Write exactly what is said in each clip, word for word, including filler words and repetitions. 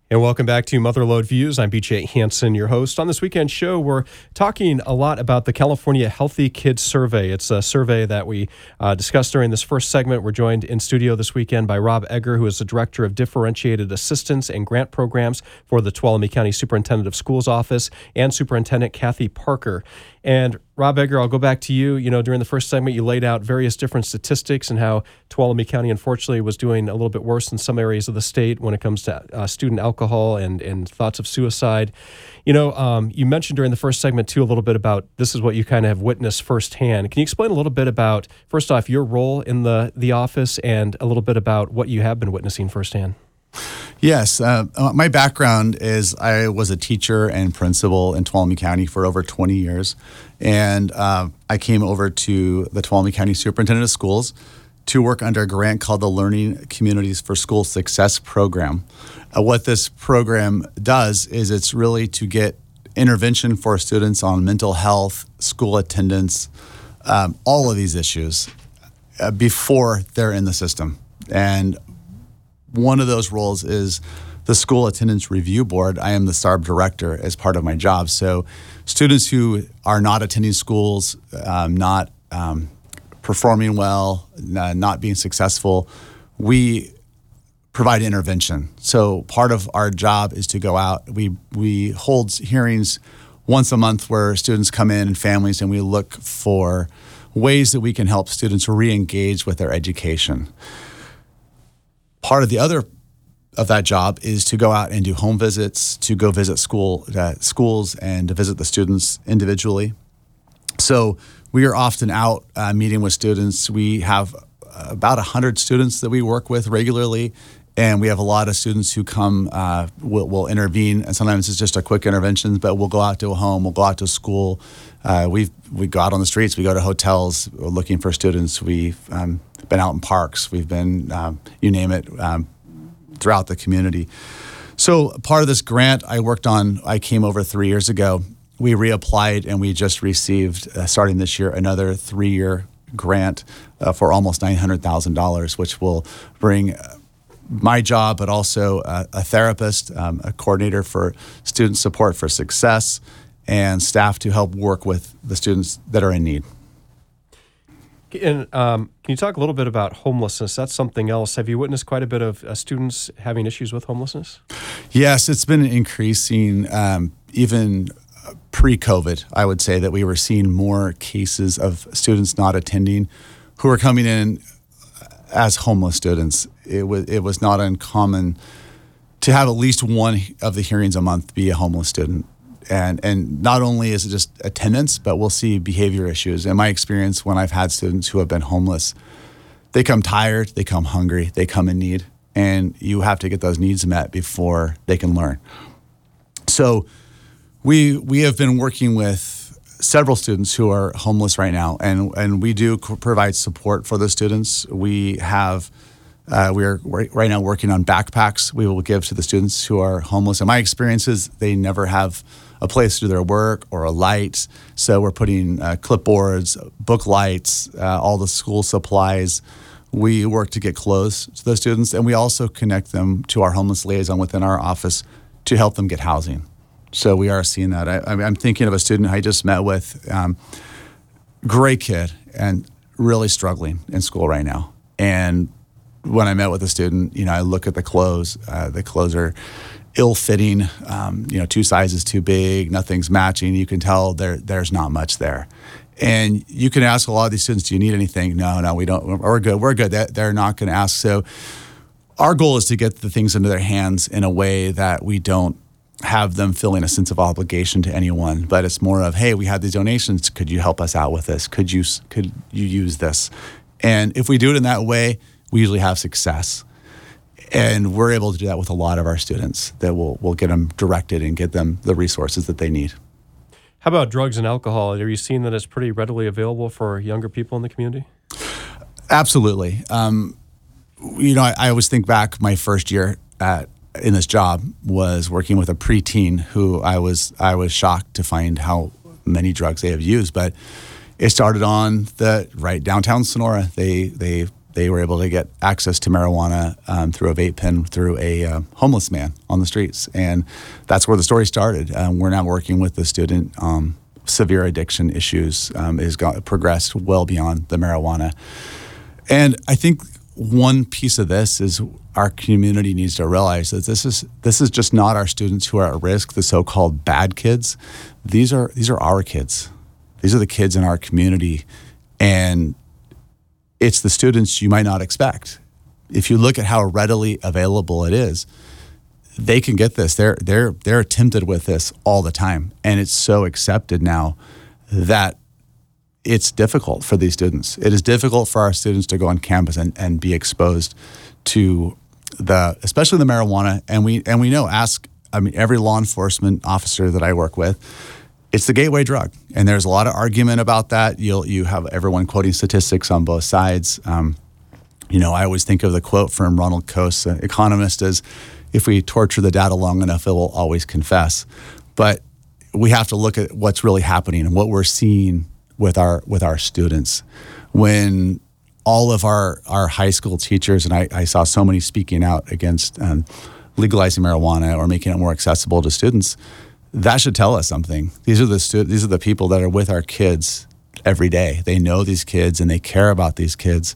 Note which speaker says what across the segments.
Speaker 1: And welcome back to Motherlode Views. I'm B J Hansen, your host. On this weekend show, we're talking a lot about the California Healthy Kids Survey. It's a survey that we uh, discussed during this first segment. We're joined in studio this weekend by Rob Egger, who is the Director of Differentiated Assistance and Grant Programs for the Tuolumne County Superintendent of Schools Office, and Superintendent Kathy Parker. And Rob Egger, I'll go back to you. You know, during the first segment, you laid out various different statistics and how Tuolumne County, unfortunately, was doing a little bit worse in some areas of the state when it comes to uh, student alcohol and, and thoughts of suicide. You know, um, you mentioned during the first segment, too, a little bit about this is what you kind of have witnessed firsthand. Can you explain a little bit about, first off, your role in the, the office and a little bit about what you have been witnessing firsthand?
Speaker 2: Yes. Uh, my background is I was a teacher and principal in Tuolumne County for over twenty years. And uh, I came over to the Tuolumne County Superintendent of Schools to work under a grant called the Learning Communities for School Success Program. Uh, what this program does is it's really to get intervention for students on mental health, school attendance, um, all of these issues uh, before they're in the system. And one of those roles is the School Attendance Review Board. I am the S A R B director as part of my job. So students who are not attending schools, um, not um, performing well, uh, not being successful, we provide intervention. So part of our job is to go out. We, we hold hearings once a month where students come in and families, and we look for ways that we can help students re-engage with their education. Part of the other of that job is to go out and do home visits, to go visit school uh, schools and to visit the students individually. So we are often out uh, meeting with students. We have about one hundred students that we work with regularly, and we have a lot of students who come, uh, will, will intervene, and sometimes it's just a quick intervention, but we'll go out to a home, we'll go out to school. Uh, we've, we go out on the streets, we go to hotels, we're looking for students. We've um, been out in parks, we've been, um, you name it, um, throughout the community. So part of this grant I worked on, I came over three years ago. We reapplied and we just received, uh, starting this year, another three-year grant uh, for almost nine hundred thousand dollars, which will bring uh, my job, but also a, a therapist, um, a coordinator for student support for success, and staff to help work with the students that are in need.
Speaker 1: And um, can you talk a little bit about homelessness? That's something else. Have you witnessed quite a bit of uh, students having issues with homelessness?
Speaker 2: Yes, it's been increasing. Um, even pre-COVID, I would say that we were seeing more cases of students not attending who are coming in as homeless students. It was it was not uncommon to have at least one of the hearings a month be a homeless student. And and not only is it just attendance, but we'll see behavior issues. In my experience, when I've had students who have been homeless, they come tired, they come hungry, they come in need, and you have to get those needs met before they can learn. So we we have been working with several students who are homeless right now, and, and we do provide support for those students. We have Uh, we are right now working on backpacks we will give to the students who are homeless. In my experiences, they never have a place to do their work or a light. So we're putting uh, clipboards, book lights, uh, all the school supplies. We work to get clothes to those students, and we also connect them to our homeless liaison within our office to help them get housing. So we are seeing that. I, I'm thinking of a student I just met with, um, great kid, and really struggling in school right now. And when I met with a student, you know, I look at the clothes. Uh, the clothes are ill-fitting. Um, you know, two sizes too big. Nothing's matching. You can tell there there's not much there. And you can ask a lot of these students, "Do you need anything?" No, no, we don't. We're good. We're good. They're not going to ask. So our goal is to get the things into their hands in a way that we don't have them feeling a sense of obligation to anyone, but it's more of, "Hey, we have these donations. Could you help us out with this? Could you could you use this?" And if we do it in that way, we usually have success. And we're able to do that with a lot of our students, that we'll, we'll get them directed and get them the resources that they need.
Speaker 1: How about drugs and alcohol? Are you seeing that it's pretty readily available for younger people in the community?
Speaker 2: Absolutely. Um, you know, I, I always think back, my first year at in this job was working with a preteen who I was I was shocked to find how many drugs they have used. But it started on the right downtown Sonora. They they they were able to get access to marijuana um, through a vape pen through a uh, homeless man on the streets. And that's where the story started. Um, we're now working with the student. Um, severe addiction issues um, has got, progressed well beyond the marijuana. And I think one piece of this is our community needs to realize that this is this is just not our students who are at risk, the so-called bad kids. These are these are our kids. These are the kids in our community, and it's the students you might not expect. If you look at how readily available it is, they can get this. They're they're they're tempted with this all the time, and it's so accepted now that it's difficult for these students. It is difficult for our students to go on campus and, and be exposed to the, especially the marijuana. And we and we know, ask, I mean, every law enforcement officer that I work with, it's the gateway drug. And there's a lot of argument about that. You'll you have everyone quoting statistics on both sides. Um, you know, I always think of the quote from Ronald Coase, an economist, as if we torture the data long enough, it will always confess. But we have to look at what's really happening and what we're seeing with our with our students. When all of our, our high school teachers, and I, I saw so many speaking out against um, legalizing marijuana or making it more accessible to students, that should tell us something. These are the stu- these are the people that are with our kids every day. They know these kids and they care about these kids.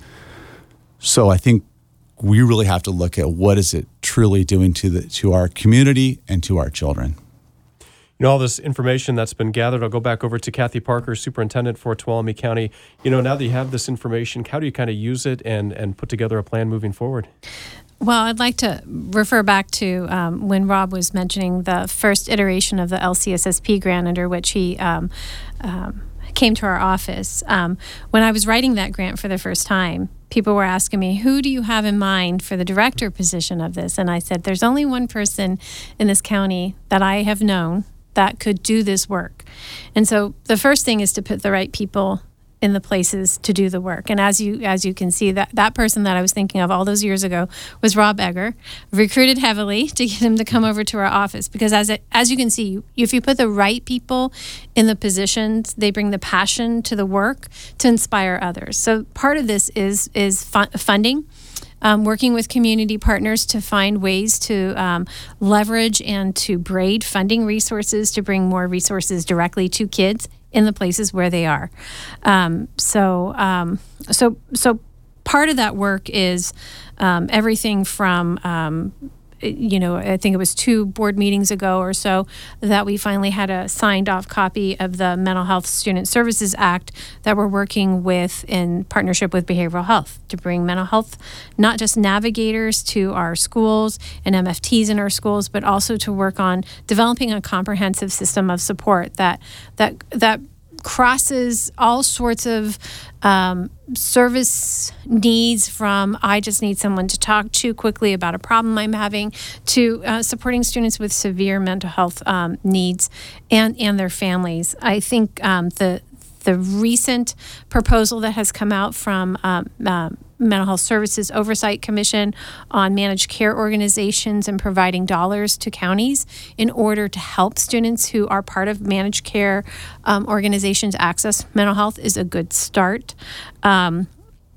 Speaker 2: So I think we really have to look at what is it truly doing to the to our community and to our children.
Speaker 1: You know, all this information that's been gathered, I'll go back over to Kathy Parker, Superintendent for Tuolumne County. You know, now that you have this information, how do you kind of use it and, and put together a plan moving forward?
Speaker 3: Well, I'd like to refer back to um, when Rob was mentioning the first iteration of the L C S S P grant under which he um, um, came to our office. Um, when I was writing that grant for the first time, people were asking me, who do you have in mind for the director position of this? And I said, there's only one person in this county that I have known that could do this work. And so the first thing is to put the right people in the places to do the work. And as you as you can see, that, that person that I was thinking of all those years ago was Rob Egger, recruited heavily to get him to come over to our office. Because as it, as you can see, if you put the right people in the positions, they bring the passion to the work to inspire others. So part of this is, is fun, funding. Um, working with community partners to find ways to um, leverage and to braid funding resources to bring more resources directly to kids in the places where they are. Um, so, um, so, so part of that work is um, everything from um, you know, I think it was two board meetings ago or so that we finally had a signed off copy of the Mental Health Student Services Act that we're working with in partnership with behavioral health to bring mental health, not just navigators to our schools and M F Ts in our schools, but also to work on developing a comprehensive system of support that that that crosses all sorts of um, service needs, from I just need someone to talk to quickly about a problem I'm having, to uh, supporting students with severe mental health um, needs and, and their families. I think um, the the recent proposal that has come out from um, uh, Mental Health Services Oversight Commission on managed care organizations and providing dollars to counties in order to help students who are part of managed care um, organizations access mental health is a good start. Um,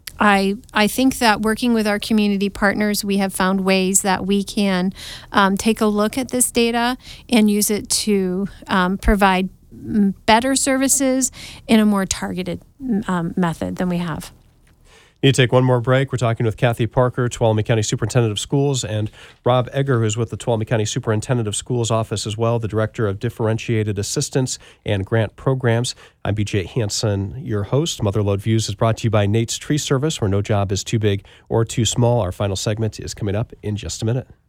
Speaker 3: I I think that working with our community partners, we have found ways that we can um, take a look at this data and use it to um, provide better services in a more targeted um, method than we have.
Speaker 1: Need to take one more break. We're talking with Kathy Parker, Tuolumne County Superintendent of Schools, and Rob Egger, who's with the Tuolumne County Superintendent of Schools office as well, the Director of Differentiated Assistance and Grant Programs. I'm B J Hansen, your host. Motherlode Views is brought to you by Nate's Tree Service, where no job is too big or too small. Our final segment is coming up in just a minute.